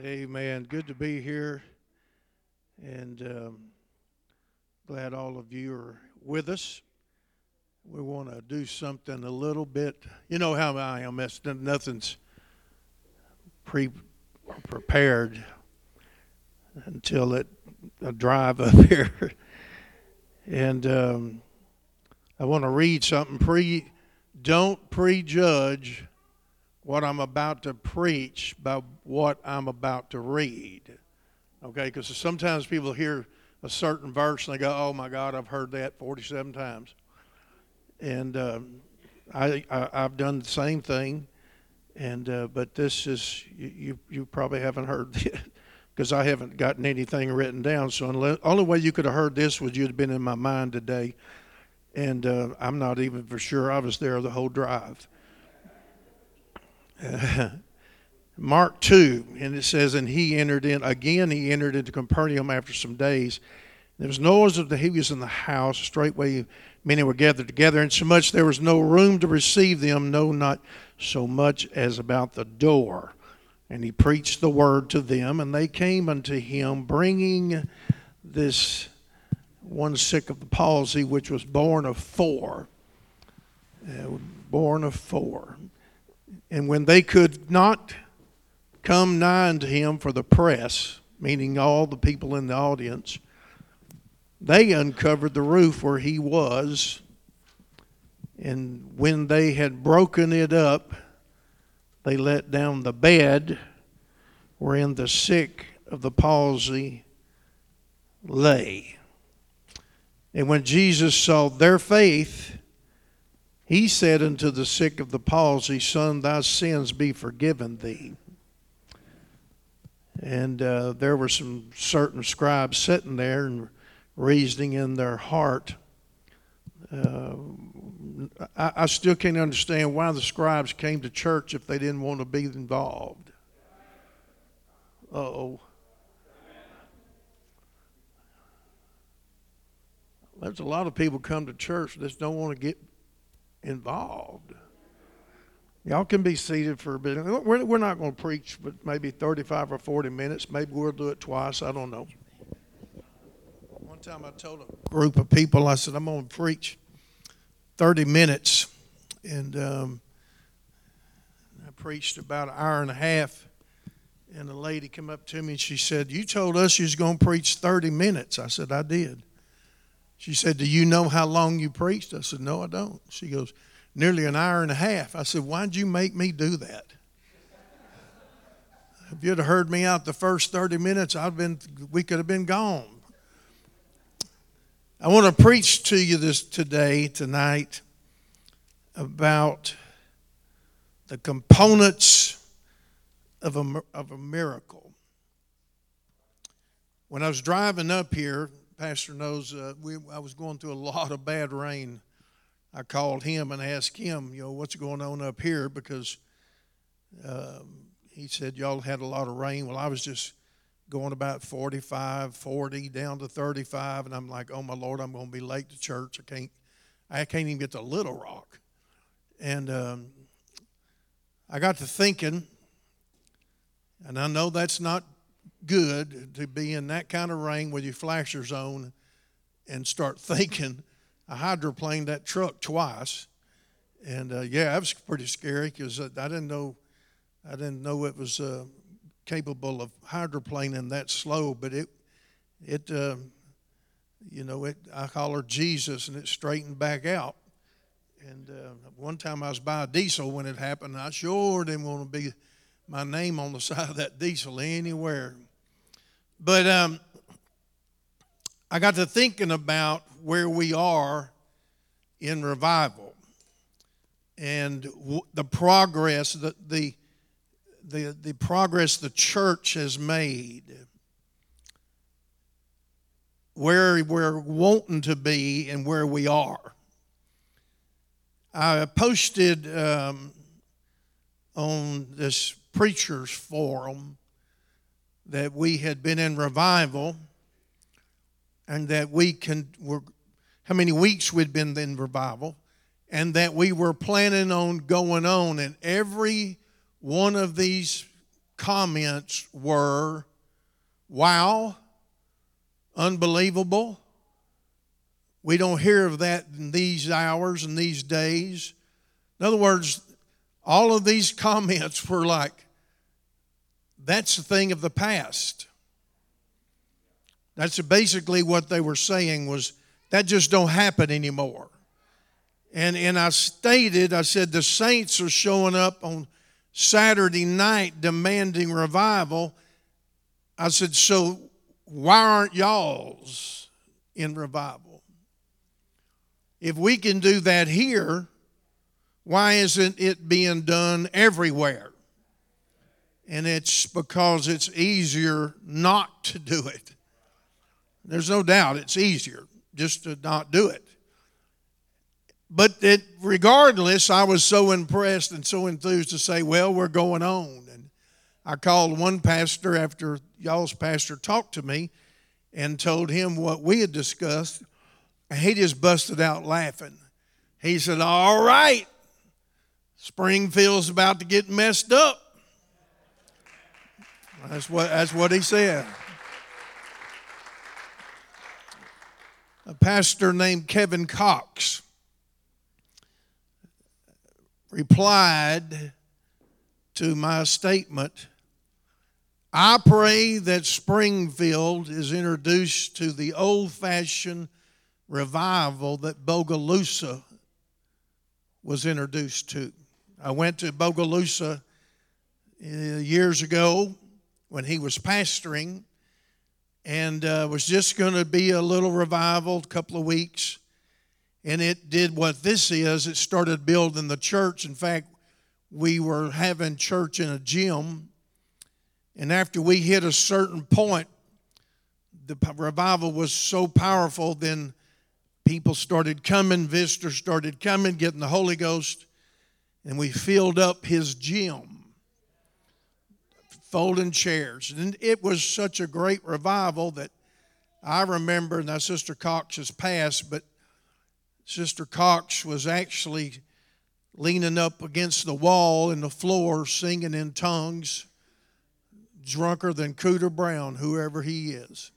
Amen. Good to be here, and glad all of you are with us. We want to do something a little bit. You know how I am. Nothing's prepared until I drive up here, and I want to read something. Don't prejudge what I'm about to preach by what I'm about to read. Okay, because sometimes people hear a certain verse and they go, "Oh my God, I've heard that 47 times," and I've done the same thing. And but this is you probably haven't heard it because I haven't gotten anything written down. So only way you could have heard this was you'd have been in my mind today, and I'm not even for sure I was there the whole drive. Mark 2, and it says, and he entered into Capernaum after some days. There was noise that he was in the house. Straightway many were gathered together, and so much there was no room to receive them, no, not so much as about the door. And he preached the word to them, and they came unto him, bringing this one sick of the palsy, which was born of four. Born of four. And when they could not come nigh unto him for the press, meaning all the people in the audience, they uncovered the roof where he was. And when they had broken it up, they let down the bed wherein the sick of the palsy lay. And when Jesus saw their faith, he said unto the sick of the palsy, Son, thy sins be forgiven thee. And there were some certain scribes sitting there and reasoning in their heart. I still can't understand why the scribes came to church if they didn't want to be involved. Uh-oh. There's a lot of people come to church that just don't want to get involved. Y'all can be seated for a bit. We're not going to preach but maybe 35 or 40 minutes. Maybe we'll do it twice. I don't know. One time I told a group of people, I said, I'm going to preach 30 minutes. And I preached about an hour and a half. And a lady came up to me and she said, you told us you was going to preach 30 minutes. I said, I did. She said, do you know how long you preached? I said, no, I don't. She goes, nearly an hour and a half. I said, why'd you make me do that? If you'd have heard me out the first 30 minutes, we could have been gone. I want to preach to you tonight, about the components of a miracle. When I was driving up here, Pastor knows I was going through a lot of bad rain. I called him and asked him, what's going on up here, because he said y'all had a lot of rain. Well, I was just going about 45, 40, down to 35, and I'm like, oh my Lord, I'm going to be late to church. I can't even get to Little Rock. And I got to thinking, and I know that's not good to be in that kind of rain with your flashers on and start thinking. I hydroplaned that truck twice, and that was pretty scary because I didn't know it was capable of hydroplaning that slow. But I hollered Jesus, and it straightened back out. And one time I was by a diesel when it happened. I sure didn't want to be my name on the side of that diesel anywhere. But I got to thinking about where we are in revival and the progress the progress the church has made, where we're wanting to be and where we are. I posted on this preachers forum that we had been in revival and that how many weeks we'd been in revival, and that we were planning on going on. And every one of these comments were, wow, unbelievable. We don't hear of that in these hours and these days. In other words, all of these comments were like, that's a thing of the past. That's basically what they were saying, was that just don't happen anymore. And I said, the saints are showing up on Saturday night demanding revival. I said, so why aren't y'all's in revival? If we can do that here, why isn't it being done everywhere? And it's because it's easier not to do it. There's no doubt it's easier just to not do it. But regardless, I was so impressed and so enthused to say, well, we're going on. And I called one pastor after y'all's pastor talked to me and told him what we had discussed. And he just busted out laughing. He said, all right, Springfield's about to get messed up. That's what he said. A pastor named Kevin Cox replied to my statement, I pray that Springfield is introduced to the old-fashioned revival that Bogalusa was introduced to. I went to Bogalusa years ago when he was pastoring, and was just going to be a little revival, a couple of weeks. And it did what this is. It started building the church. In fact, we were having church in a gym. And after we hit a certain point, the revival was so powerful, then people started coming, visitors started coming, getting the Holy Ghost. And we filled up his gym, folding chairs. And it was such a great revival that I remember, now Sister Cox has passed, but Sister Cox was actually leaning up against the wall in the floor singing in tongues, drunker than Cooter Brown, whoever he is.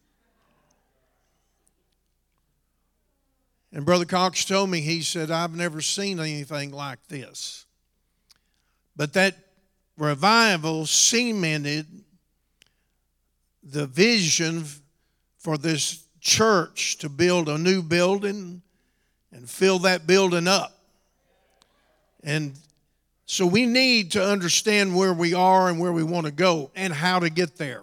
And Brother Cox told me, he said, I've never seen anything like this. But that revival cemented the vision for this church to build a new building and fill that building up. And so we need to understand where we are and where we want to go and how to get there.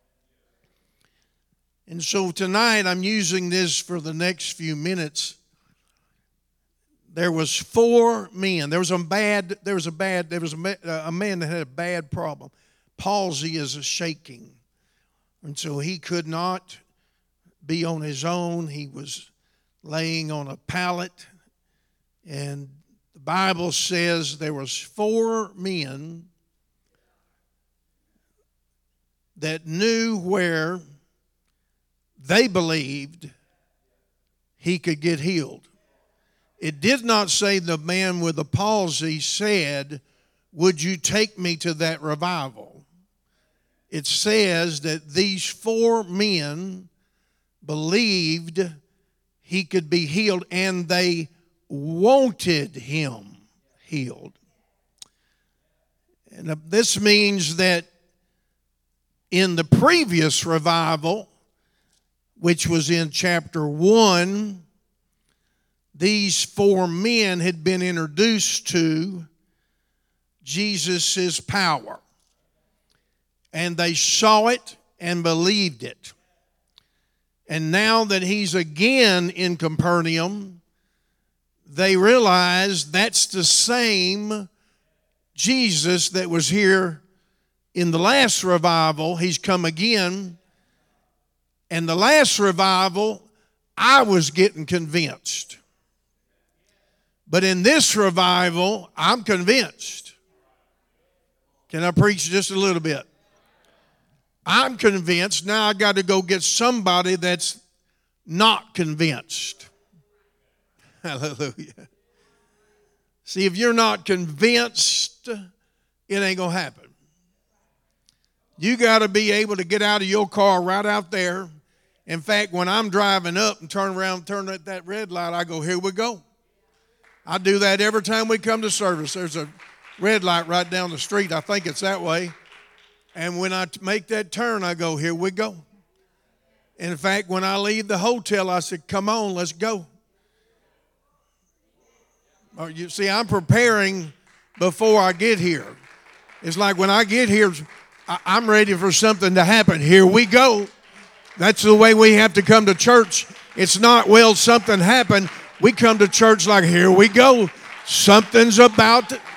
And so tonight I'm using this for the next few minutes. There was 4 men. There was a man that had a bad problem. Palsy is a shaking. And so he could not be on his own. He was laying on a pallet. And the Bible says there was 4 men that knew where they believed he could get healed. It did not say the man with the palsy said, would you take me to that revival? It says that these 4 men believed he could be healed, and they wanted him healed. And this means that in the previous revival, which was in chapter 1, these 4 men had been introduced to Jesus' power. And they saw it and believed it. And now that he's again in Capernaum, they realize that's the same Jesus that was here in the last revival. He's come again. And the last revival, I was getting convinced. But in this revival, I'm convinced. Can I preach just a little bit? I'm convinced. Now I got to go get somebody that's not convinced. Hallelujah. See, if you're not convinced, it ain't going to happen. You got to be able to get out of your car right out there. In fact, when I'm driving up and turn around, turn at that red light, I go, here we go. I do that every time we come to service. There's a red light right down the street. I think it's that way. And when I make that turn, I go, here we go. In fact, when I leave the hotel, I said, come on, let's go. You see, I'm preparing before I get here. It's like when I get here, I'm ready for something to happen. Here we go. That's the way we have to come to church. It's not, well, something happened. We come to church like, here we go. Something's about to.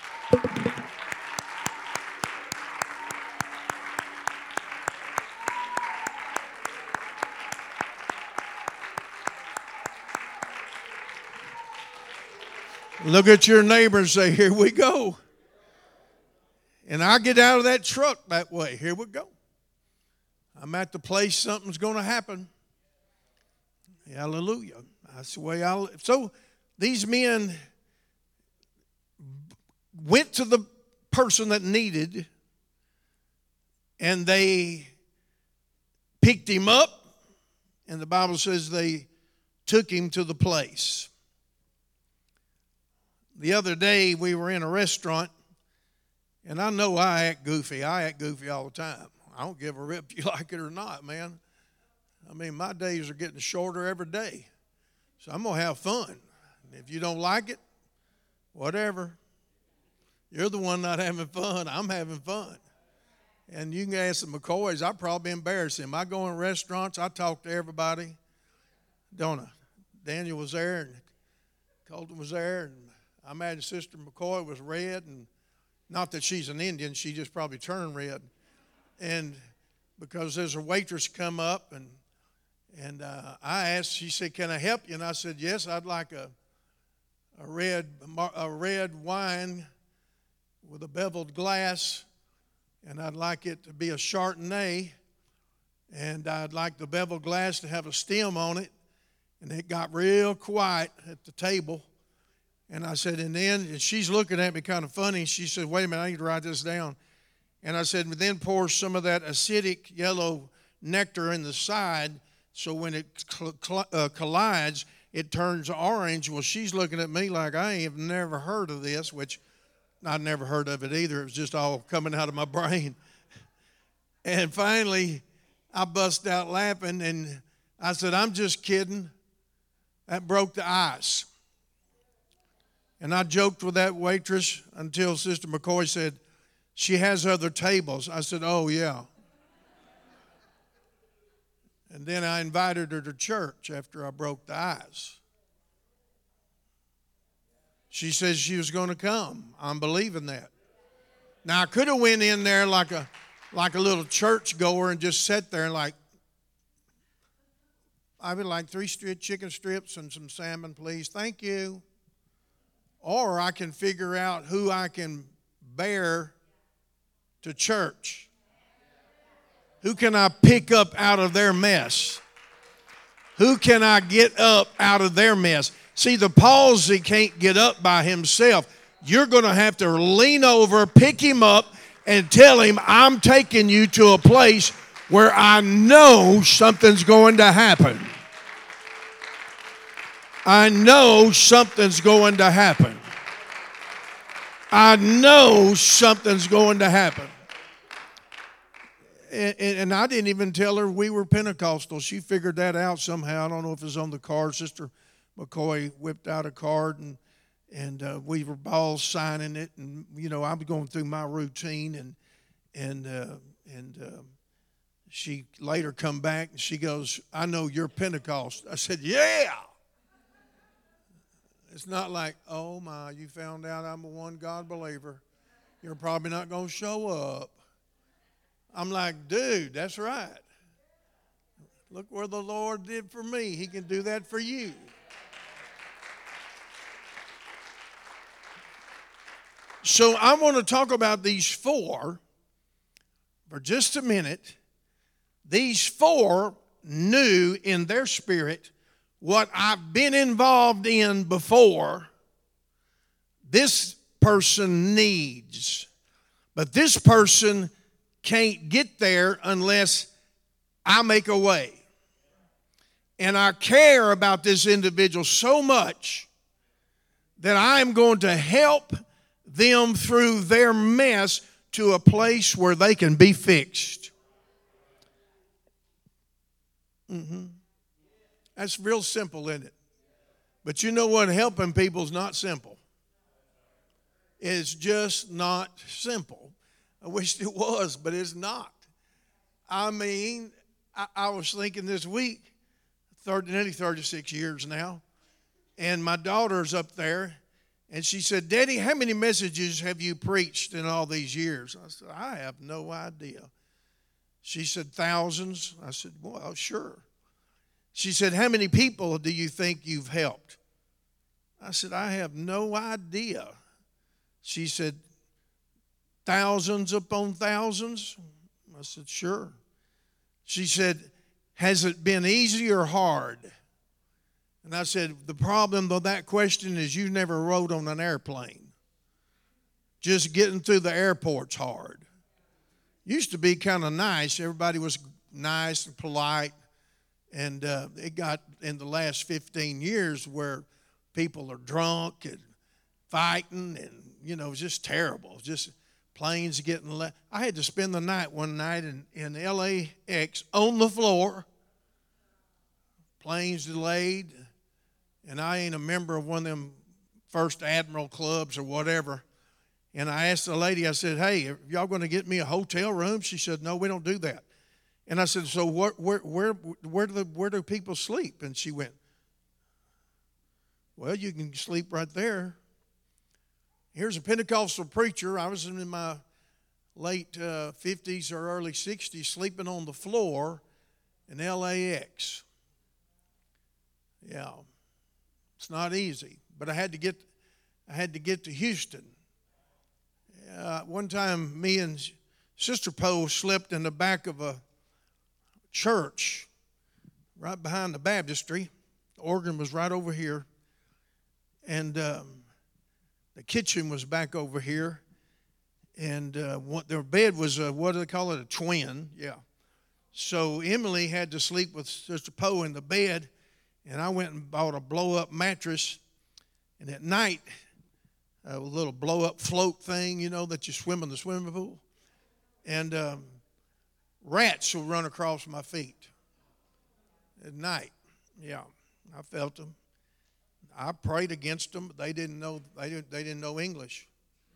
Look at your neighbor and say, here we go. And I get out of that truck that way. Here we go. I'm at the place something's going to happen. Hallelujah. That's the way I live. So these men went to the person that needed, and they picked him up, and the Bible says they took him to the place. The other day we were in a restaurant, and I know I act goofy. I act goofy all the time. I don't give a rip if you like it or not, man. I mean, my days are getting shorter every day. So I'm going to have fun. If you don't like it, whatever. You're the one not having fun. I'm having fun. And you can ask the McCoys, I'd probably embarrass them. I go in restaurants, I talk to everybody. Don't I? Daniel was there, and Colton was there, and I imagine Sister McCoy was red, and not that she's an Indian, she just probably turned red. And because there's a waitress come up, and I asked, she said, can I help you? And I said, yes, I'd like a red wine with a beveled glass, and I'd like it to be a Chardonnay, and I'd like the beveled glass to have a stem on it. And it got real quiet at the table. And I said, and then she's looking at me kind of funny. She said, wait a minute, I need to write this down. And I said, then pour some of that acidic yellow nectar in the side, so when it collides, it turns orange. Well, she's looking at me like I have never heard of this, which I'd never heard of it either. It was just all coming out of my brain. And finally, I bust out laughing, and I said, I'm just kidding. That broke the ice. And I joked with that waitress until Sister McCoy said, she has other tables. I said, oh, yeah. And then I invited her to church after I broke the ice. She said she was going to come. I'm believing that. Now, I could have went in there like a little church goer and just sat there and I would like 3 chicken strips and some salmon, please. Thank you. Or I can figure out who I can bear to church. Who can I pick up out of their mess? Who can I get up out of their mess? See, the palsy can't get up by himself. You're going to have to lean over, pick him up, and tell him, I'm taking you to a place where I know something's going to happen. I know something's going to happen. I know something's going to happen. And I didn't even tell her we were Pentecostal. She figured that out somehow. I don't know if it was on the card. Sister McCoy whipped out a card, and we were all signing it. And, you know, I was going through my routine, and she later come back, and she goes, I know you're Pentecost. I said, yeah. It's not like, oh, my, you found out I'm a one God believer. You're probably not going to show up. I'm like, dude, that's right. Look where the Lord did for me. He can do that for you. So I want to talk about these 4 for just a minute. These 4 knew in their spirit what I've been involved in before. This person needs. But this person can't get there unless I make a way. And I care about this individual so much that I'm going to help them through their mess to a place where they can be fixed. That's real simple, isn't it? But you know what? Helping people is not simple. It's just not simple. I wish it was, but it's not. I mean, I was thinking this week, nearly 36 years now, and my daughter's up there, and she said, Daddy, how many messages have you preached in all these years? I said, I have no idea. She said, thousands. I said, well, sure. She said, how many people do you think you've helped? I said, I have no idea. She said, thousands upon thousands? I said, sure. She said, has it been easy or hard? And I said, the problem with that question is you never rode on an airplane. Just getting through the airport's hard. Used to be kind of nice. Everybody was nice and polite. And it got in the last 15 years where people are drunk and fighting and, it was just terrible. Just planes getting left. I had to spend the night one night in LAX on the floor. Planes delayed. And I ain't a member of one of them First Admiral clubs or whatever. And I asked the lady, I said, hey, are y'all going to get me a hotel room? She said, no, we don't do that. And I said, so where do people sleep? And she went, well, you can sleep right there. Here's a Pentecostal preacher. I was in my late 50s or early 60s sleeping on the floor in LAX. Yeah, it's not easy, but I had to get to Houston. One time, me and Sister Poe slept in the back of a church right behind the baptistry. The organ was right over here, and the kitchen was back over here, and their bed was what do they call it, a twin? Yeah. So Emily had to sleep with Sister Poe in the bed, and I went and bought a blow-up mattress, and at night, a little blow-up float thing, that you swim in the swimming pool, and rats will run across my feet at night. Yeah, I felt them. I prayed against them, but they didn't know English.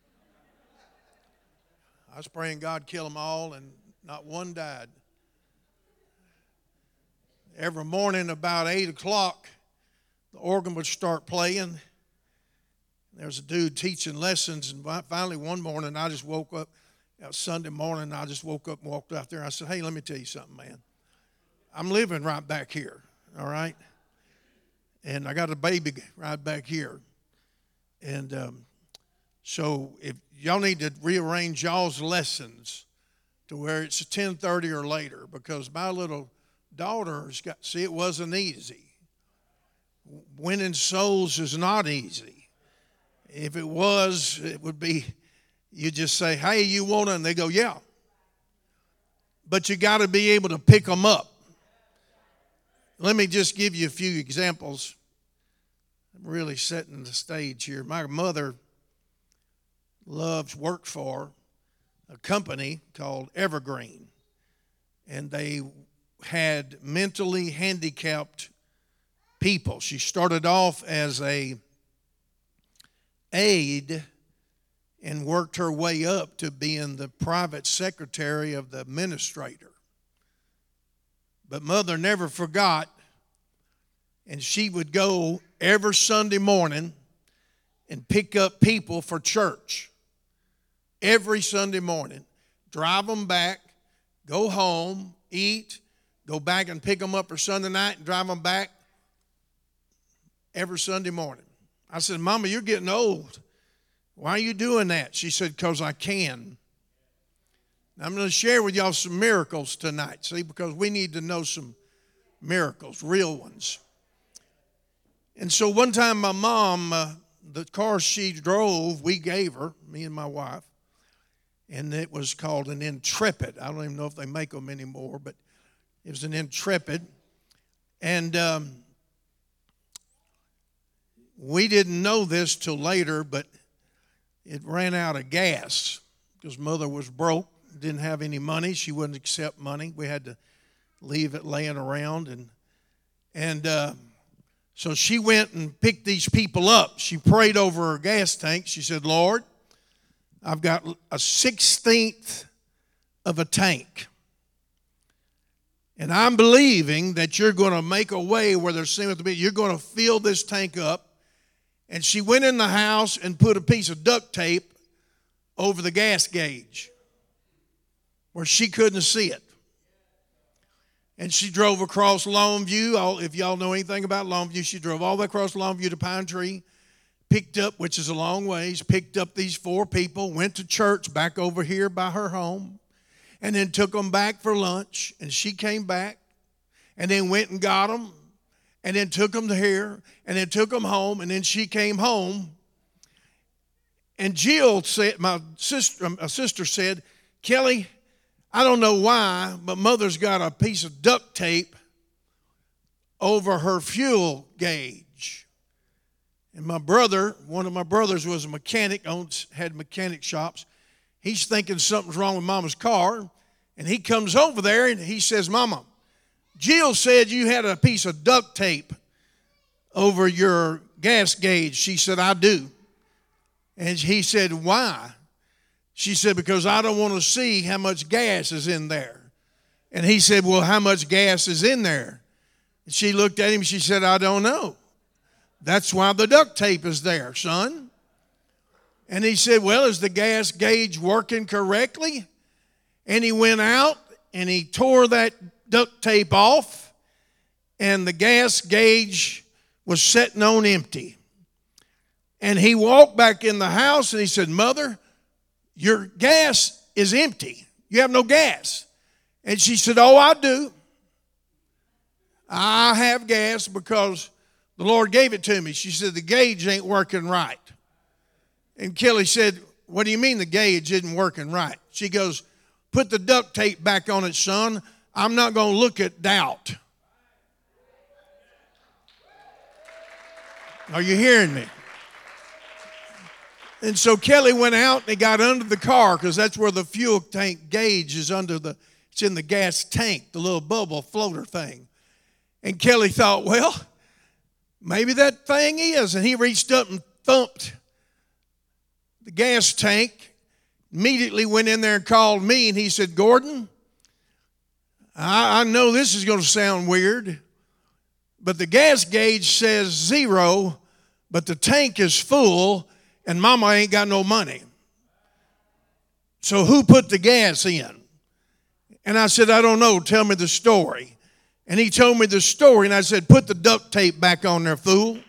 I was praying God kill them all, and not one died. Every morning about 8 o'clock, the organ would start playing. There was a dude teaching lessons, and finally one morning I just woke up. It was Sunday morning, I just woke up and walked out there. I said, hey, let me tell you something, man. I'm living right back here, all right? And I got a baby right back here. And so if y'all need to rearrange y'all's lessons to where it's 10:30 or later, because my little daughter's it wasn't easy. Winning souls is not easy. If it was, it would be, you just say, hey, you want it? And they go, yeah. But you got to be able to pick them up. Let me just give you a few examples. I'm really setting the stage here. My mother worked for a company called Evergreen, and they had mentally handicapped people. She started off as a aide and worked her way up to being the private secretary of the administrator. But Mother never forgot, and she would go every Sunday morning and pick up people for church. Every Sunday morning. Drive them back, go home, eat, go back and pick them up for Sunday night and drive them back every Sunday morning. I said, Mama, you're getting old. Why are you doing that? She said, because I can. I'm going to share with y'all some miracles tonight, see, because we need to know some miracles, real ones. And so one time my mom, the car she drove, we gave her, me and my wife, and it was called an Intrepid. I don't even know if they make them anymore, but it was an Intrepid. And we didn't know this till later, but it ran out of gas because Mother was broke, didn't have any money. She wouldn't accept money. We had to leave it laying around. And so she went and picked these people up. She prayed over her gas tank. She said, Lord, I've got a 16th of a tank. And I'm believing that you're going to make a way where there seems to be, you're going to fill this tank up. And she went in the house and put a piece of duct tape over the gas gauge where she couldn't see it. And she drove across Longview. If y'all know anything about Longview, she drove all the way across Longview to Pine Tree, picked up, which is a long ways, picked up these 4 people, went to church back over here by her home, and then took them back for lunch. And she came back and then went and got them and then took them to here and then took them home. And then she came home. And Jill said, my sister said, Kelly, I don't know why, but Mother's got a piece of duct tape over her fuel gauge. And my brother, one of my brothers was a mechanic, had mechanic shops. He's thinking something's wrong with Mama's car. And he comes over there and he says, Mama, Jill said you had a piece of duct tape over your gas gauge. She said, I do. And he said, why? She said, because I don't want to see how much gas is in there. And he said, well, how much gas is in there? And she looked at him, she said, I don't know. That's why the duct tape is there, son. And he said, well, is the gas gauge working correctly? And he went out and he tore that duct tape off, and the gas gauge was sitting on empty. And he walked back in the house and he said, Mother, your gas is empty. You have no gas. And she said, oh, I do. I have gas because the Lord gave it to me. She said, the gauge ain't working right. And Kelly said, what do you mean the gauge isn't working right? She goes, put the duct tape back on it, son. I'm not going to look at doubt. Are you hearing me? And so Kelly went out and he got under the car because that's where the fuel tank gauge is it's in the gas tank, the little bubble floater thing. And Kelly thought, well, maybe that thing is. And he reached up and thumped the gas tank, immediately went in there and called me, and he said, Gordon, I know this is going to sound weird, but the gas gauge says 0, but the tank is full, and Mama ain't got no money. So who put the gas in? And I said, I don't know. Tell me the story. And he told me the story, and I said, put the duct tape back on there, fool.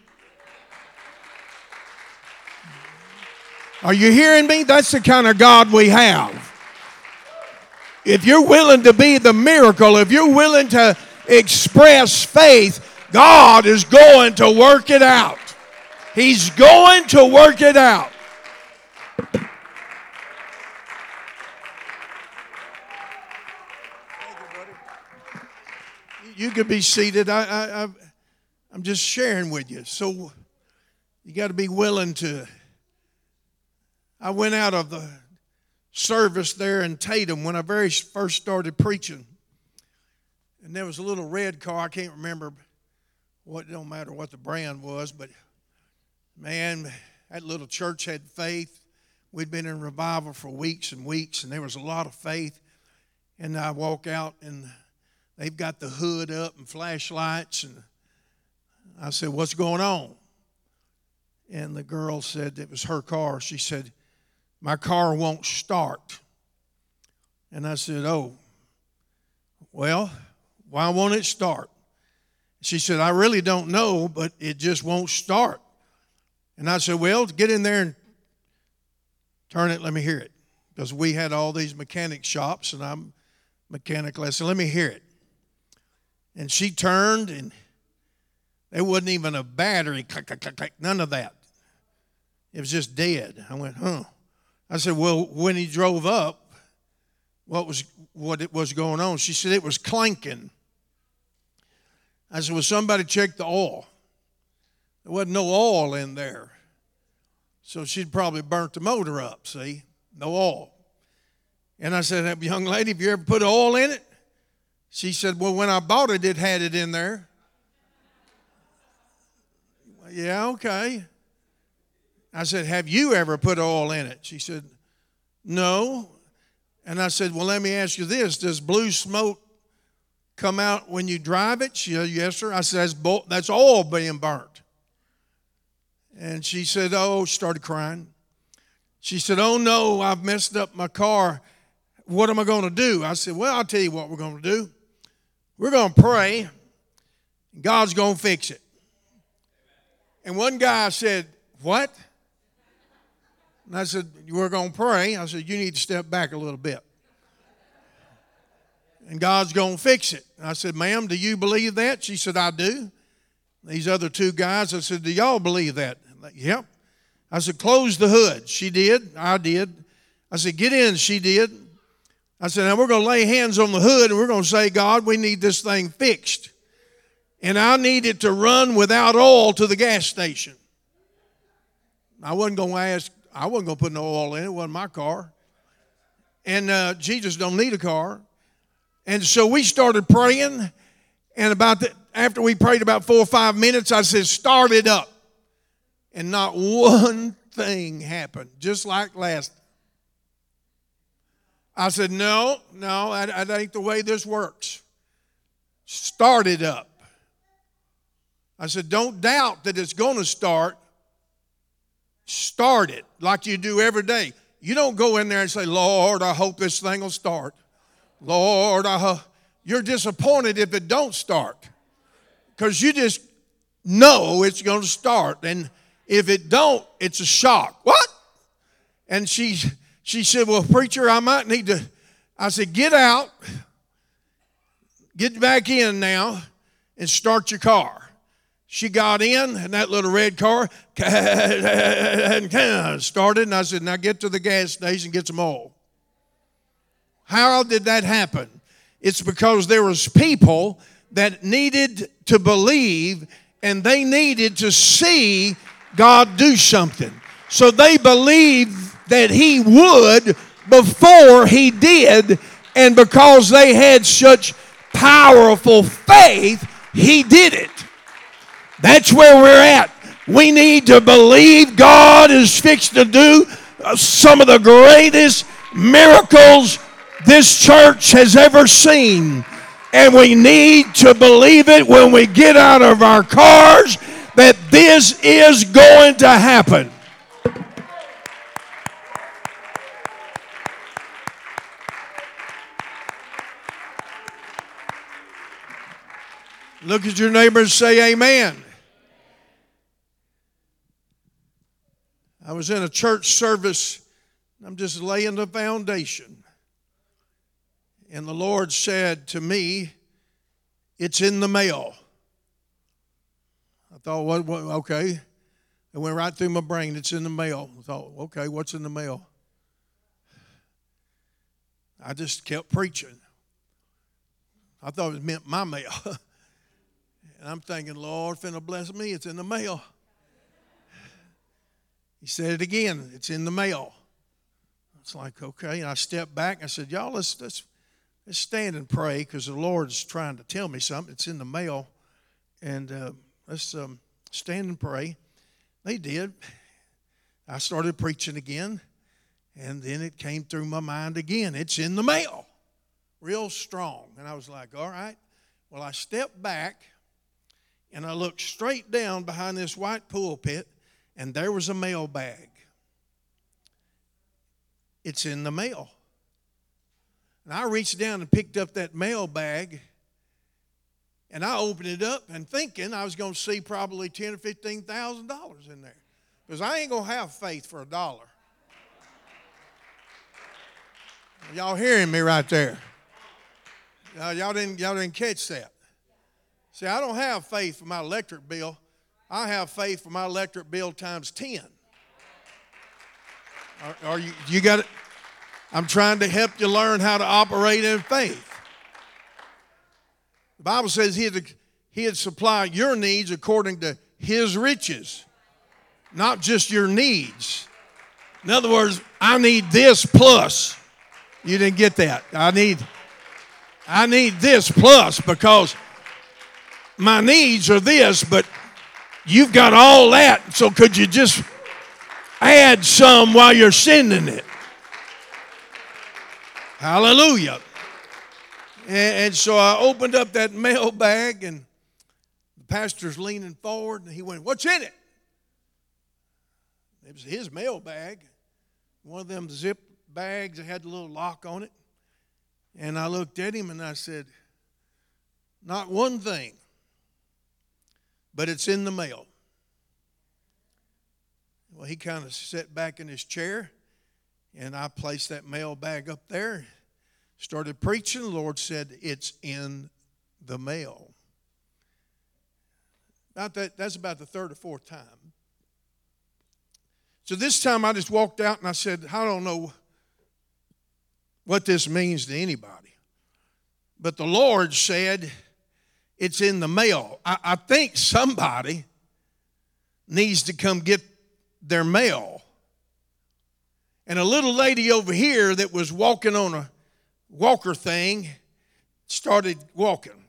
Are you hearing me? That's the kind of God we have. If you're willing to be the miracle, if you're willing to express faith, God is going to work it out. He's going to work it out. You could be seated. I'm just sharing with you. So you got to be willing to. I went out of the service there in Tatum when I very first started preaching. And there was a little red car. I can't remember it don't matter what the brand was, but man, that little church had faith. We'd been in revival for weeks and weeks, and there was a lot of faith. And I walk out, and they've got the hood up and flashlights, and I said, what's going on? And the girl said it was her car. She said, my car won't start. And I said, oh, well, why won't it start? She said, I really don't know, but it just won't start. And I said, well, get in there and turn it, let me hear it. Because we had all these mechanic shops, and I'm mechanical. I said, let me hear it. And she turned, and there wasn't even a battery, click, click, click, click, none of that. It was just dead. I went, huh. I said, well, when he drove up, what it was going on? She said, it was clanking. I said, well, somebody check the oil. There wasn't no oil in there. So she'd probably burnt the motor up, see? No oil. And I said, young lady, have you ever put oil in it? She said, well, when I bought it, it had it in there. Yeah, okay. I said, have you ever put oil in it? She said, no. And I said, well, let me ask you this. Does blue smoke come out when you drive it? She said, yes, sir. I said, that's oil being burnt. And she said, oh, she started crying. She said, oh, no, I've messed up my car. What am I going to do? I said, well, I'll tell you what we're going to do. We're going to pray. God's going to fix it. And one guy said, what? And I said, we're going to pray. I said, you need to step back a little bit. And God's going to fix it. And I said, ma'am, do you believe that? She said, I do. These other two guys, I said, do y'all believe that? Like, yep. I said, close the hood. She did. I did. I said, get in. She did. I said, now we're going to lay hands on the hood and we're going to say, God, we need this thing fixed. And I need it to run without oil to the gas station. I wasn't going to put no oil in it. It wasn't my car. And Jesus don't need a car. And so we started praying. And after we prayed about 4 or 5 minutes, I said, start it up. And not one thing happened, just like last. I said, no, that ain't the way this works. Start it up. I said, don't doubt that it's going to start. Start it like you do every day. You don't go in there and say, Lord, I hope this thing will start. Lord, you're disappointed if it don't start. Because you just know it's going to start. And if it don't, it's a shock. What? And she said, well, preacher, I might need to. I said, get out. Get back in now and start your car. She got in that little red car and started. And I said, now get to the gas station, get some oil. How did that happen? It's because there was people that needed to believe and they needed to see God do something. So they believed that He would before He did. And because they had such powerful faith, He did it. That's where we're at. We need to believe God is fixed to do some of the greatest miracles this church has ever seen. And we need to believe it when we get out of our cars that this is going to happen. Look at your neighbor and say amen. I was in a church service. I'm just laying the foundation. And the Lord said to me, it's in the mail. I thought, what okay. It went right through my brain. It's in the mail. I thought, okay, what's in the mail? I just kept preaching. I thought it meant my mail. And I'm thinking, Lord, finna bless me. It's in the mail. He said it again. It's in the mail. It's like, okay. And I stepped back. I said, y'all, let's stand and pray because the Lord's trying to tell me something. It's in the mail. And let's stand and pray. They did. I started preaching again. And then it came through my mind again. It's in the mail. Real strong. And I was like, all right. Well, I stepped back. And I looked straight down behind this white pulpit, and there was a mail bag. It's in the mail. And I reached down and picked up that mail bag, and I opened it up and thinking I was going to see probably $10,000 or $15,000 in there. Because I ain't going to have faith for $1. Y'all hearing me right there? Y'all didn't catch that. See, I don't have faith for my electric bill. I have faith for my electric bill times 10. Are you got it? I'm trying to help you learn how to operate in faith. The Bible says He'd supply your needs according to His riches, not just your needs. In other words, I need this plus. You didn't get that. I need this plus because my needs are this, but you've got all that. So could you just add some while you're sending it? Hallelujah. And so I opened up that mail bag, and the pastor's leaning forward, and he went, "What's in it?" It was his mail bag, one of them zip bags that had a little lock on it. And I looked at him and I said, "Not one thing, but it's in the mail." Well, he kind of sat back in his chair, and I placed that mail bag up there, started preaching. The Lord said, "It's in the mail." That's about the third or fourth time. So this time I just walked out and I said, I don't know what this means to anybody, but the Lord said, it's in the mail. I think somebody needs to come get their mail. And a little lady over here that was walking on a walker thing started walking.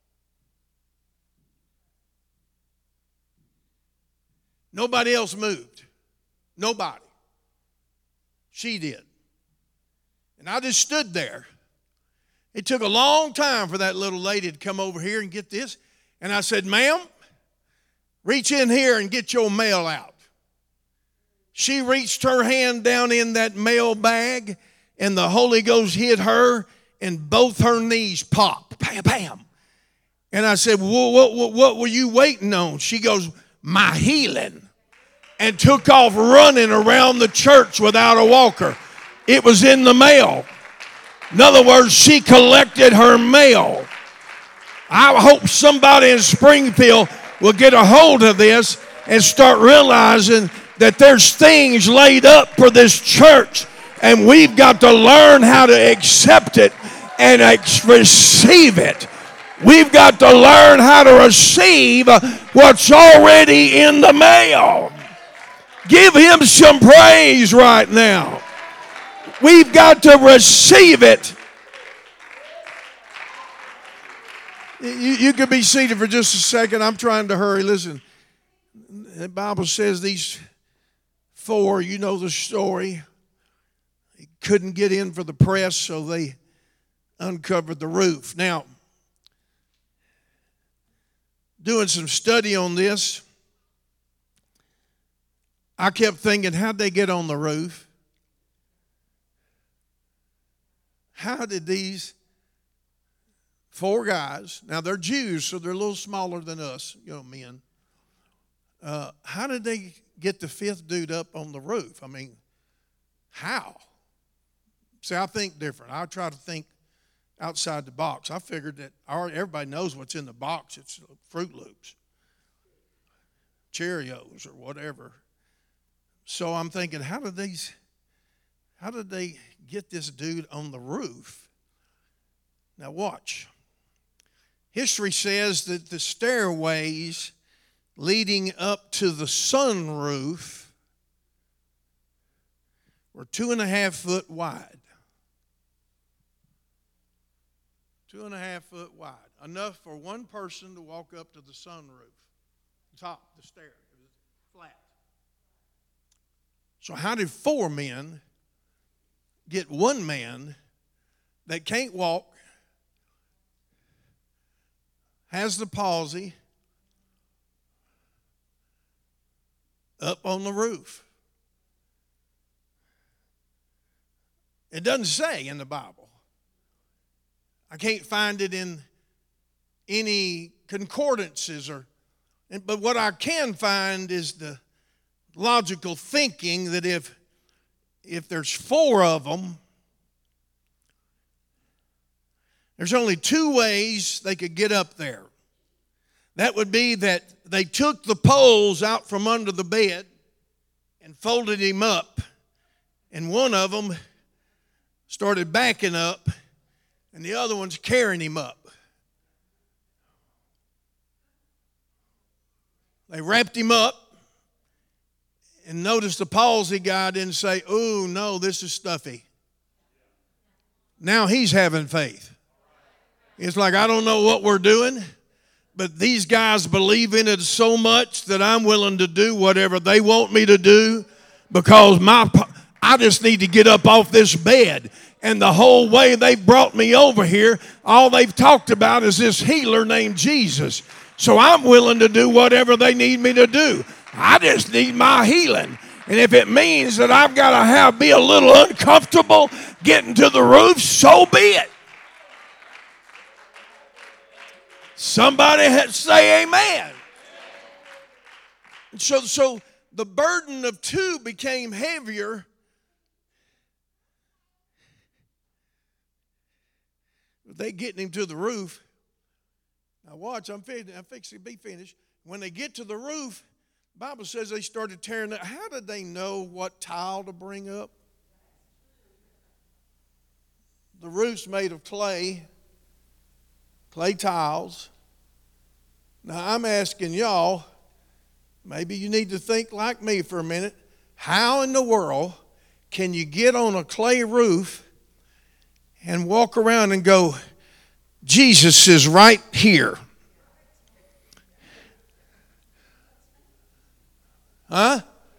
Nobody else moved. Nobody. She did. And I just stood there. It took a long time for that little lady to come over here and get this. And I said, "Ma'am, reach in here and get your mail out." She reached her hand down in that mail bag, and the Holy Ghost hit her, and both her knees popped. Bam, bam. And I said, what were you waiting on? She goes, "My healing." And took off running around the church without a walker. It was in the mail. In other words, she collected her mail. I hope somebody in Springfield will get a hold of this and start realizing that there's things laid up for this church, and we've got to learn how to accept it and receive it. We've got to learn how to receive what's already in the mail. Give Him some praise right now. We've got to receive it. You could be seated for just a second. I'm trying to hurry. Listen, the Bible says these four, you know the story. They couldn't get in for the press, so they uncovered the roof. Now, doing some study on this, I kept thinking, how'd they get on the roof? How did these four guys, now they're Jews, so they're a little smaller than us, men. How did they get the fifth dude up on the roof? I mean, how? See, I think different. I try to think outside the box. I figured that everybody knows what's in the box. It's Fruit Loops, Cheerios, or whatever. So I'm thinking, how did they get this dude on the roof? Now watch. History says that the stairways leading up to the sunroof were 2.5 foot wide. 2.5 foot wide. Enough for one person to walk up to the sunroof. Top, the stair. It was flat. So how did four men get one man that can't walk, has the palsy, up on the roof? It doesn't say in the Bible. I can't find it in any concordances, but what I can find is the logical thinking that if there's four of them, there's only two ways they could get up there. That would be that they took the poles out from under the bed and folded him up And one of them started backing up, and the other one's carrying him up. They wrapped him up, and notice the palsy guy didn't say, "Oh, no, this is stuffy." Now he's having faith. It's like, I don't know what we're doing, but these guys believe in it so much that I'm willing to do whatever they want me to do because I just need to get up off this bed. And the whole way they've brought me over here, all they've talked about is this healer named Jesus. So I'm willing to do whatever they need me to do. I just need my healing. And if it means that I've got to be a little uncomfortable getting to the roof, so be it. Somebody say amen. So the burden of two became heavier. They getting him to the roof. Now watch, I'm fixing to be finished. When they get to the roof, the Bible says they started tearing it. How did they know what tile to bring up? The roof's made of clay tiles. Now I'm asking y'all, maybe you need to think like me for a minute. How in the world can you get on a clay roof and walk around and go, Jesus is right here? Huh?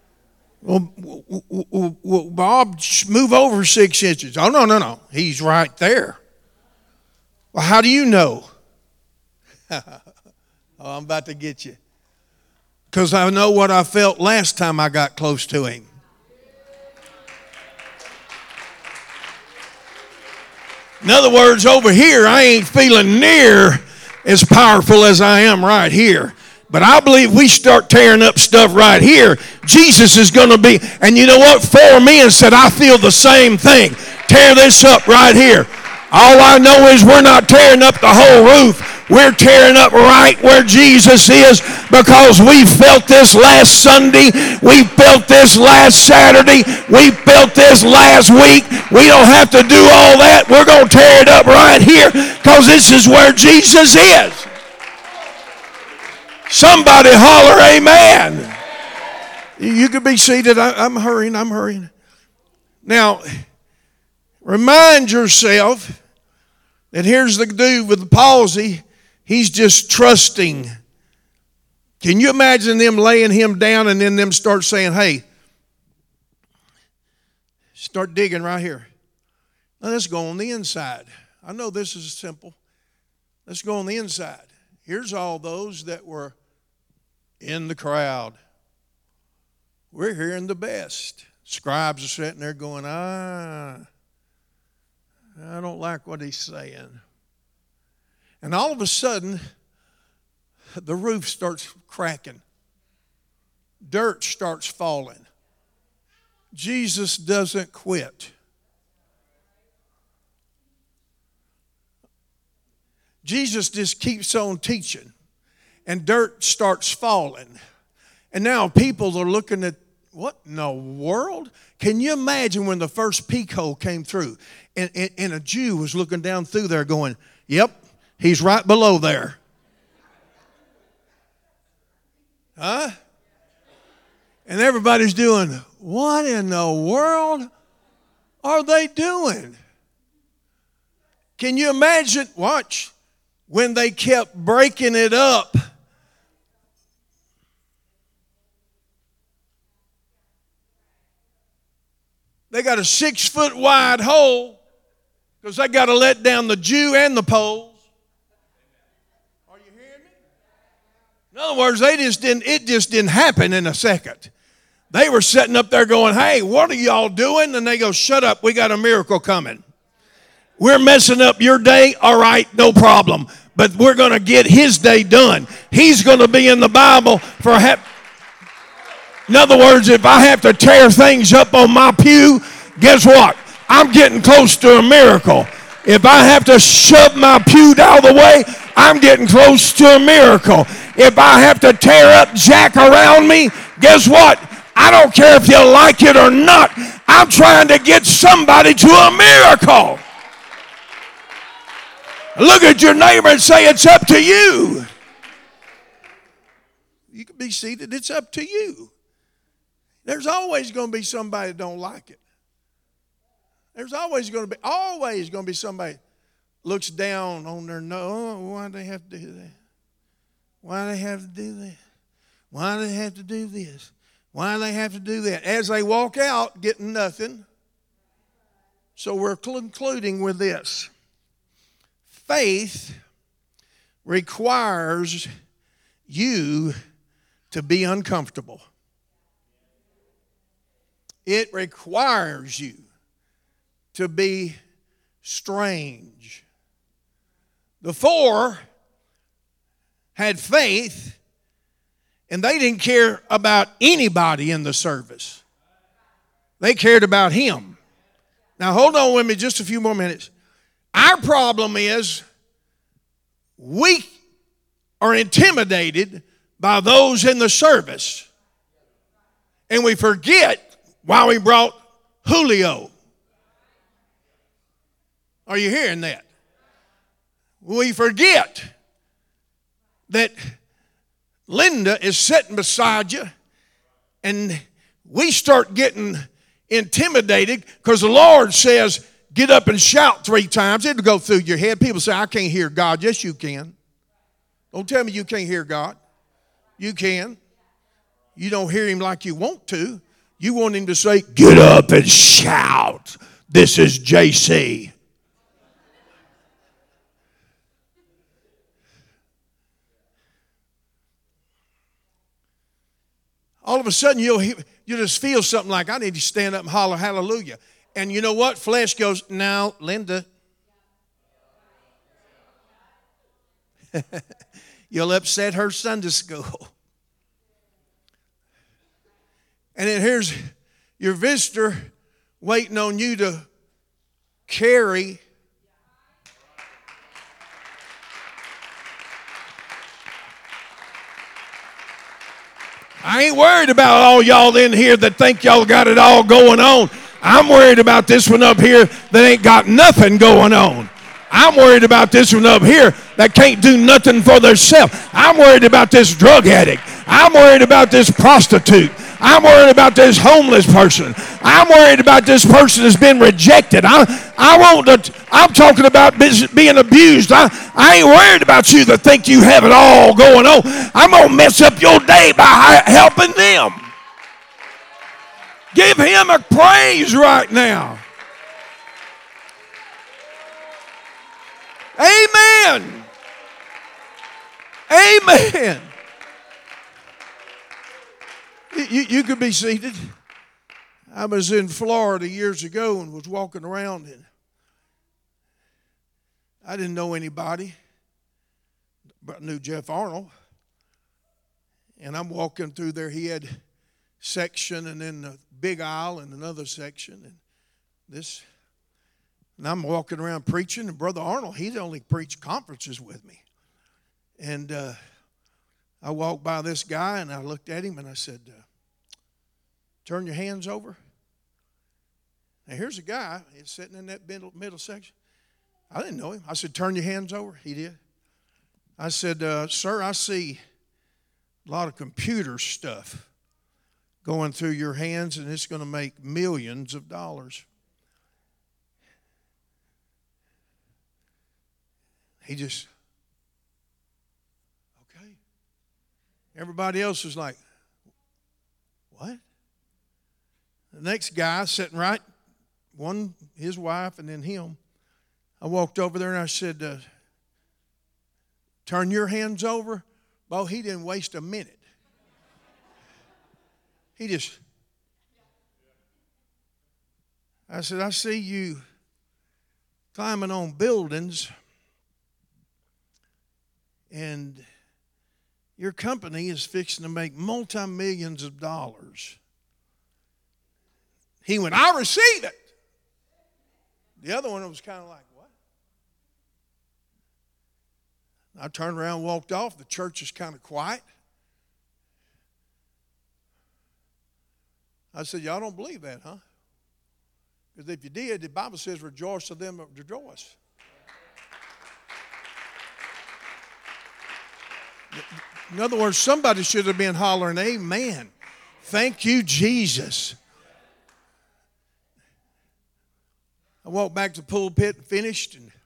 Well, Bob, move over 6 inches. Oh, no. He's right there. Well, how do you know? Oh, I'm about to get you. Because I know what I felt last time I got close to him. In other words, over here, I ain't feeling near as powerful as I am right here. But I believe we start tearing up stuff right here, Jesus is going to be, and you know what? 4 men said, I feel the same thing. Tear this up right here. All I know is we're not tearing up the whole roof. We're tearing up right where Jesus is, because we felt this last Sunday. We felt this last Saturday. We felt this last week. We don't have to do all that. We're going to tear it up right here, because this is where Jesus is. Somebody holler amen. You can be seated. I'm hurrying. Now, remind yourself that here's the dude with the palsy. He's just trusting. Can you imagine them laying him down and then them start saying, hey, start digging right here. Now let's go on the inside. I know this is simple. Let's go on the inside. Here's all those that were in the crowd. We're hearing the best. Scribes are sitting there going, I don't like what he's saying. And all of a sudden, the roof starts cracking. Dirt starts falling. Jesus doesn't quit. Jesus just keeps on teaching. And dirt starts falling. And now people are looking at, what in the world? Can you imagine when the first peak hole came through? And a Jew was looking down through there going, yep, he's right below there. Huh? And everybody's doing, what in the world are they doing? Can you imagine? Watch. When they kept breaking it up. They got a 6-foot wide hole because they got to let down the Jew and the poles. Are you hearing me? In other words, it just didn't happen in a second. They were sitting up there going, hey, what are y'all doing? And they go, shut up, we got a miracle coming. We're messing up your day, all right, no problem. But we're going to get his day done. He's going to be in the Bible for in other words, if I have to tear things up on my pew, guess what? I'm getting close to a miracle. If I have to shove my pew out of the way, I'm getting close to a miracle. If I have to tear up Jack around me, guess what? I don't care if you like it or not. I'm trying to get somebody to a miracle. Look at your neighbor and say, it's up to you. You can be seated. It's up to you. There's always going to be somebody that don't like it. There's always going to be somebody looks down on their nose. Oh, why do they have to do that? Why do they have to do that? Why do they have to do this? Why do they have to do that? As they walk out, getting nothing. So we're concluding with this. Faith requires you to be uncomfortable. It requires you to be strange. The four had faith, and they didn't care about anybody in the service. They cared about him. Now hold on with me just a few more minutes. Our problem is we are intimidated by those in the service. And we forget why we brought Julio. Are you hearing that? We forget that Linda is sitting beside you, and we start getting intimidated because the Lord says, get up and shout 3 times. It'll go through your head. People say, I can't hear God. Yes, you can. Don't tell me you can't hear God. You can. You don't hear him like you want to. You want him to say, get up and shout. This is JC. All of a sudden, you just feel something like, I need to stand up and holler hallelujah. And you know what? Flesh goes, now, Linda. You'll upset her Sunday school. And then here's your visitor waiting on you to carry. I ain't worried about all y'all in here that think y'all got it all going on. I'm worried about this one up here that ain't got nothing going on. I'm worried about this one up here that can't do nothing for themselves. I'm worried about this drug addict. I'm worried about this prostitute. I'm worried about this homeless person. I'm worried about this person that's been rejected. I'm talking about being abused. I ain't worried about you that think you have it all going on. I'm going to mess up your day by helping them. Give him a praise right now. Amen. Amen. You could be seated. I was in Florida years ago and was walking around, and I didn't know anybody, but I knew Jeff Arnold. And I'm walking through there. He had section and then the big aisle and another section. And I'm walking around preaching, and Brother Arnold, he'd only preached conferences with me. And I walked by this guy, and I looked at him, and I said, turn your hands over. Now, here's a guy. He's sitting in that middle section. I didn't know him. I said, turn your hands over. He did. I said, sir, I see a lot of computer stuff going through your hands, and it's going to make millions of dollars. He just, okay. Everybody else was like, what? The next guy sitting right, one, his wife, and then him. I walked over there and I said, turn your hands over. Well, he didn't waste a minute. He just, I said, I see you climbing on buildings, and your company is fixing to make multi-millions of dollars. He went, I receive it. The other one was kind of like, what? I turned around, walked off. The church is kind of quiet. I said, y'all don't believe that, huh? Because if you did, the Bible says, rejoice to them that rejoice. In other words, somebody should have been hollering, amen. Thank you, Jesus. I walked back to the pulpit and finished, and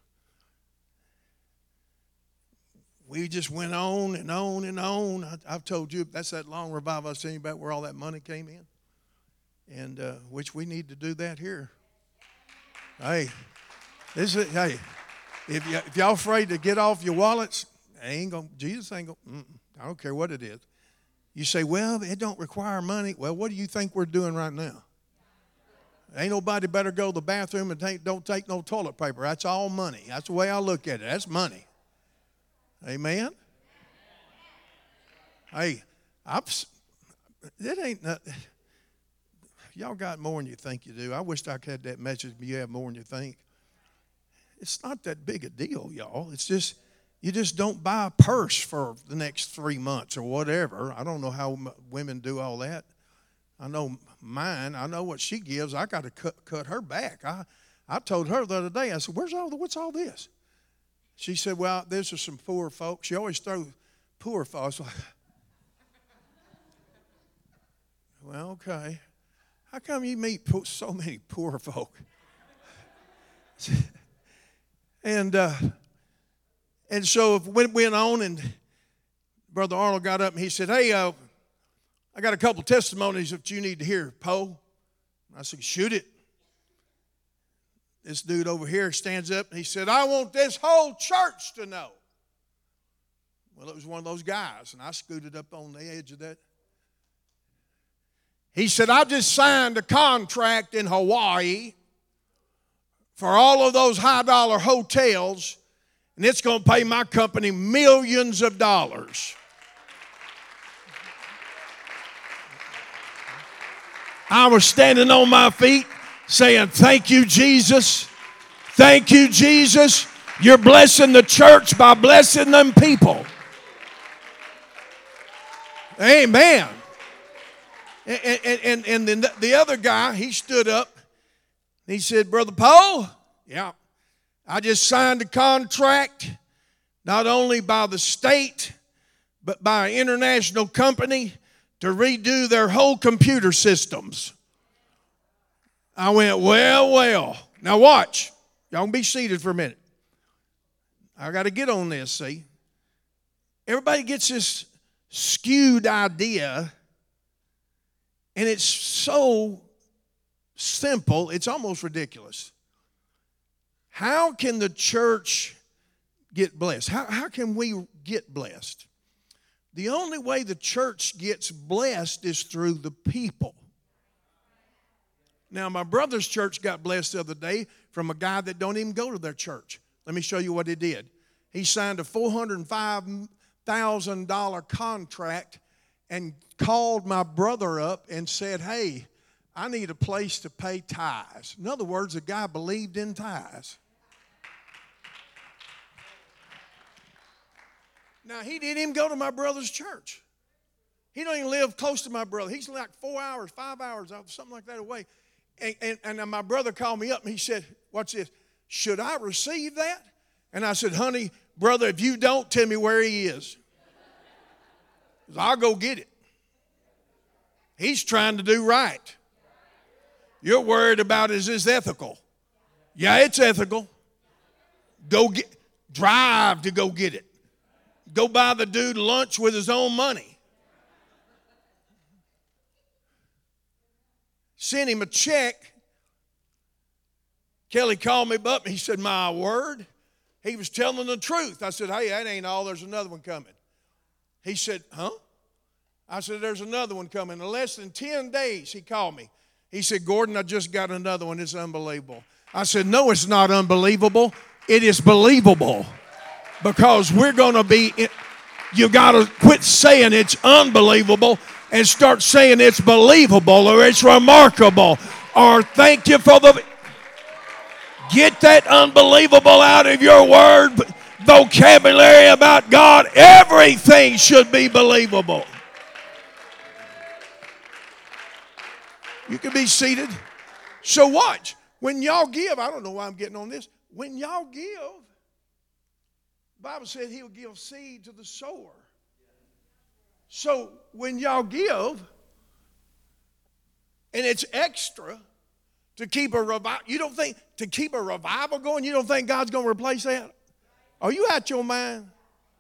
we just went on and on and on. I've told you, that's that long revival I was telling you about where all that money came in. And which we need to do that here. Hey, if y'all afraid to get off your wallets, Jesus ain't going, I don't care what it is. You say, well, it don't require money. Well, what do you think we're doing right now? Ain't nobody better go to the bathroom and don't take no toilet paper. That's all money. That's the way I look at it. That's money. Amen? Hey, it ain't nothing. Y'all got more than you think you do. I wish I had that message, but you have more than you think. It's not that big a deal, y'all. It's just, you just don't buy a purse for the next 3 months or whatever. I don't know how women do all that. I know mine. I know what she gives. I got to cut her back. I told her the other day, I said, what's all this? She said, well, this is some poor folks. She always throws poor folks. Well, okay. How come you meet so many poor folk? And so it went on, and Brother Arnold got up and he said, hey, I got a couple testimonies that you need to hear, Poe. I said, shoot it. This dude over here stands up and he said, I want this whole church to know. Well, it was one of those guys, and I scooted up on the edge of that. He said, I just signed a contract in Hawaii for all of those high-dollar hotels, and it's going to pay my company millions of dollars. I was standing on my feet saying, thank you, Jesus. Thank you, Jesus. You're blessing the church by blessing them people. Amen. And then the other guy, he stood up. He said, Brother Poe, yeah, I just signed a contract, not only by the state, but by an international company to redo their whole computer systems. I went, well. Now watch. Y'all can be seated for a minute. I got to get on this, see. Everybody gets this skewed idea, and it's so simple, it's almost ridiculous. How can the church get blessed? How can we get blessed? The only way the church gets blessed is through the people. Now, my brother's church got blessed the other day from a guy that don't even go to their church. Let me show you what he did. He signed a $405,000 contract and called my brother up and said, hey, I need a place to pay tithes. In other words, the guy believed in tithes. Now, he didn't even go to my brother's church. He don't even live close to my brother. He's like 4 hours, 5 hours, something like that away. And my brother called me up and he said, watch this, should I receive that? And I said, honey, brother, if you don't, tell me where he is. I'll go get it. He's trying to do right. You're worried about is this ethical? Yeah, it's ethical. Drive to go get it. Go buy the dude lunch with his own money. Sent him a check. Kelly called me up and he said, my word. He was telling the truth. I said, hey, that ain't all. There's another one coming. He said, huh? I said, there's another one coming. In less than 10 days, he called me. He said, Gordon, I just got another one. It's unbelievable. I said, no, it's not unbelievable. It is believable. Because we're going to be, you got to quit saying it's unbelievable and start saying it's believable or it's remarkable or thank you for the, get that unbelievable out of your word vocabulary about God. Everything should be believable. You can be seated. So watch. When y'all give, I don't know why I'm getting on this. When y'all give, the Bible said he'll give seed to the sower. So when y'all give, and it's extra to keep a revival, you don't think, to keep a revival going, you don't think God's going to replace that? Are you out your mind?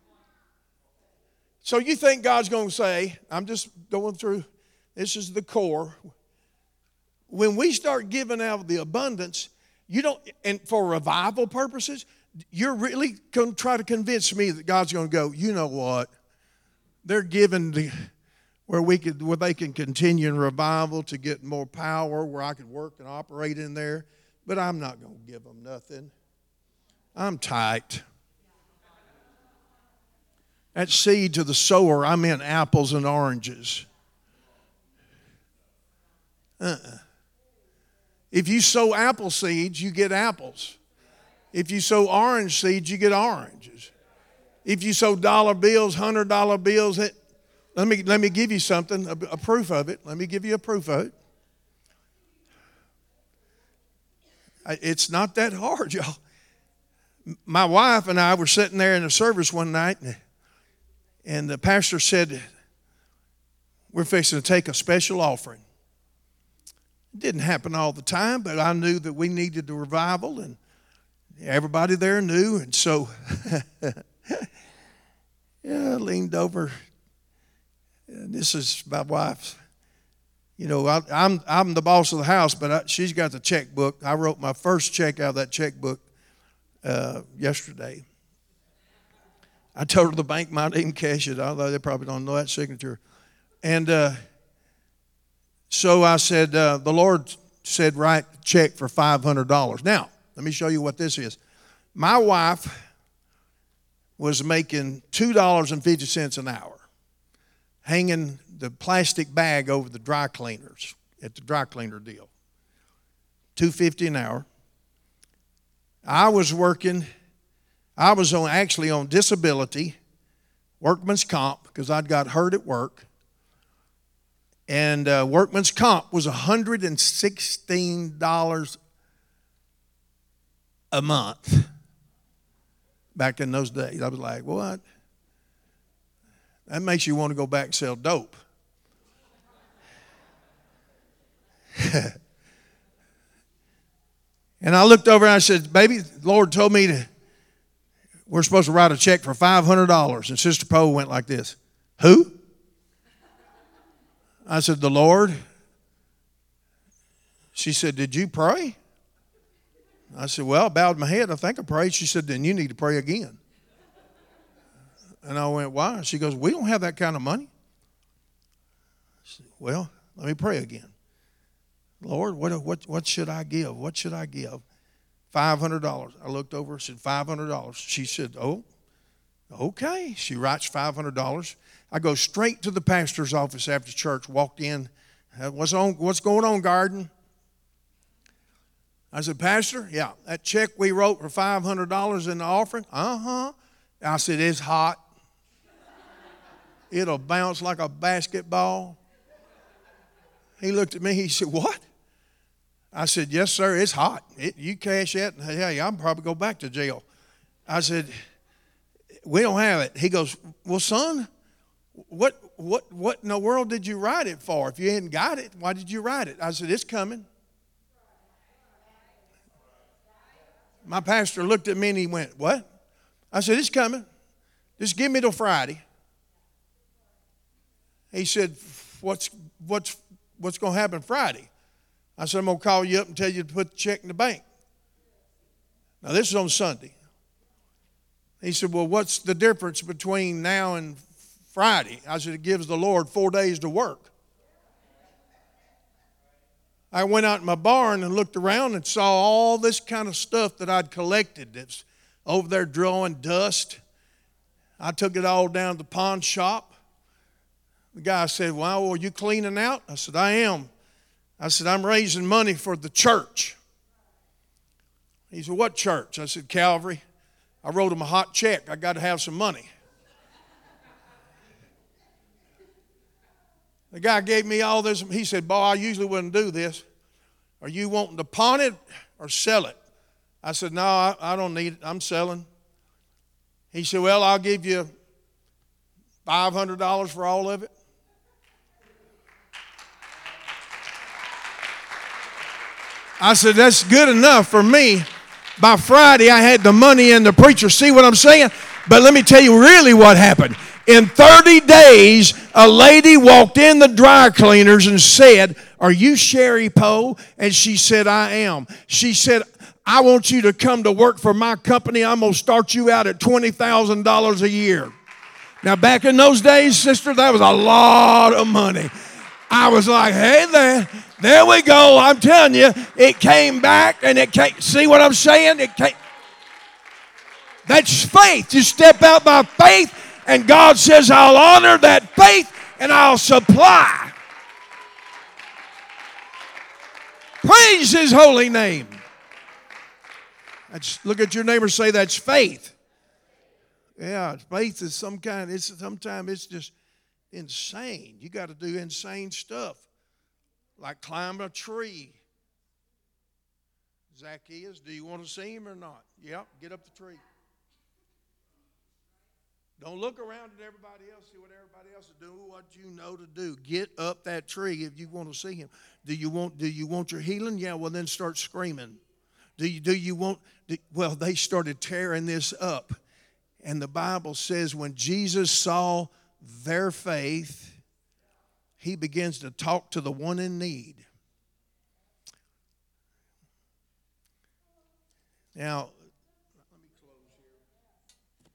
So you think God's going to say, I'm just going through, this is the core. When we start giving out of the abundance, you don't, and for revival purposes, you're really going to try to convince me that God's going to go, you know what? They're giving where they can continue in revival to get more power, where I could work and operate in there, but I'm not going to give them nothing. I'm tight. That seed to the sower, I meant apples and oranges. If you sow apple seeds, you get apples. If you sow orange seeds, you get oranges. If you sow dollar bills, $100 bills, let me give you something, a proof of it. Let me give you a proof of it. It's not that hard, y'all. My wife and I were sitting there in a service one night, and the pastor said, we're fixing to take a special offering. It didn't happen all the time, but I knew that we needed the revival, and everybody there knew. And so I leaned over. And this is my wife. You know, I'm the boss of the house, but she's got the checkbook. I wrote my first check out of that checkbook yesterday. I told her the bank might even cash it, although they probably don't know that signature. And so I said, the Lord said, write a check for $500. Now, let me show you what this is. My wife was making $2.50 an hour, hanging the plastic bag over the dry cleaners at the dry cleaner deal. $2.50 an hour. I was actually on disability, workman's comp, because I'd got hurt at work. And workman's comp was $116 a month back in those days. I was like, what? That makes you want to go back and sell dope. And I looked over and I said, baby, the Lord told me we're supposed to write a check for $500. And Sister Poe went like this. Who? I said, the Lord. She said, did you pray? I said, well, I bowed my head. I think I prayed. She said, then you need to pray again. And I went, why? She goes, we don't have that kind of money. I said, well, let me pray again. Lord, what should I give? What should I give? $500. I looked over and said, $500. She said, oh, okay. She writes $500. I go straight to the pastor's office after church, walked in. What's going on, Garden? I said, Pastor, yeah, that check we wrote for $500 in the offering? Uh-huh. I said, it's hot. It'll bounce like a basketball. He looked at me, he said, what? I said, yes, sir, it's hot. You cash that, and hey, I'll probably go back to jail. I said, we don't have it. He goes, well, son, what in the world did you write it for? If you hadn't got it, why did you write it? I said, it's coming. My pastor looked at me and he went, what? I said, it's coming. Just give me till Friday. He said, what's going to happen Friday? I said, I'm going to call you up and tell you to put the check in the bank. Now, this is on Sunday. He said, well, what's the difference between now and Friday? I said, it gives the Lord 4 days to work. I went out in my barn and looked around and saw all this kind of stuff that I'd collected that's over there drawing dust. I took it all down to the pawn shop. The guy said, well, are you cleaning out? I said, I am. I said, I'm raising money for the church. He said, what church? I said, Calvary. I wrote him a hot check. I got to have some money. The guy gave me all this. He said, boy, I usually wouldn't do this. Are you wanting to pawn it or sell it. I said, no, I don't need it. I'm selling. He said, well, I'll give you $500 for all of it. I said, that's good enough for me. By Friday, I had the money and the preacher. See what I'm saying? But let me tell you really what happened. In 30 days, a lady walked in the dry cleaners and said, are you Sherry Poe? And she said, I am. She said, I want you to come to work for my company. I'm going to start you out at $20,000 a year. Now, back in those days, sister, that was a lot of money. I was like, hey, there we go. I'm telling you, it came back and it came. See what I'm saying? It came. That's faith. You step out by faith, and God says, I'll honor that faith and I'll supply. Praise His holy name. Look at your neighbor, say that's faith. Yeah, faith is sometimes it's just insane. You got to do insane stuff, like climb a tree. Zacchaeus, do you want to see him or not? Yep, get up the tree. Don't look around at everybody else, see what everybody else is doing, what you know to do. Get up that tree if you want to see him. Do you want your healing? Yeah, well then start screaming. Well, they started tearing this up. And the Bible says when Jesus saw their faith, He begins to talk to the one in need. Now, let me close here.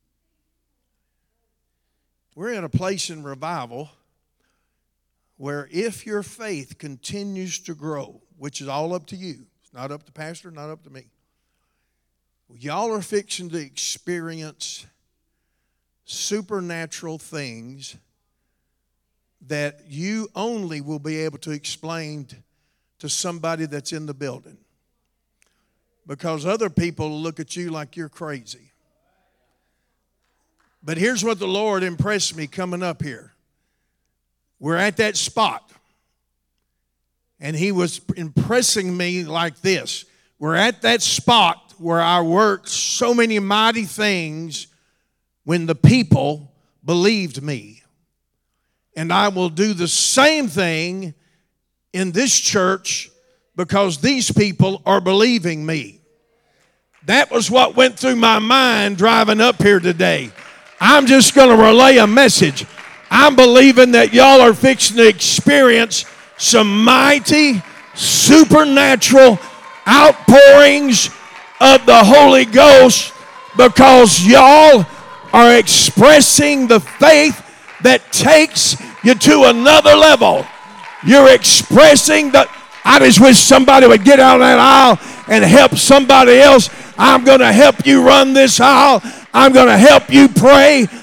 We're in a place in revival where if your faith continues to grow, which is all up to you, it's not up to pastor, not up to me. Y'all are fixing to experience supernatural things that you only will be able to explain to somebody that's in the building. Because other people look at you like you're crazy. But here's what the Lord impressed me coming up here. We're at that spot. And He was impressing me like this. We're at that spot where I worked so many mighty things when the people believed me. And I will do the same thing in this church because these people are believing me. That was what went through my mind driving up here today. I'm just going to relay a message. I'm believing that y'all are fixing to experience some mighty, supernatural outpourings of the Holy Ghost because y'all are expressing the faith that takes you to another level. You're expressing I just wish somebody would get out of that aisle and help somebody else. I'm going to help you run this aisle. I'm going to help you pray.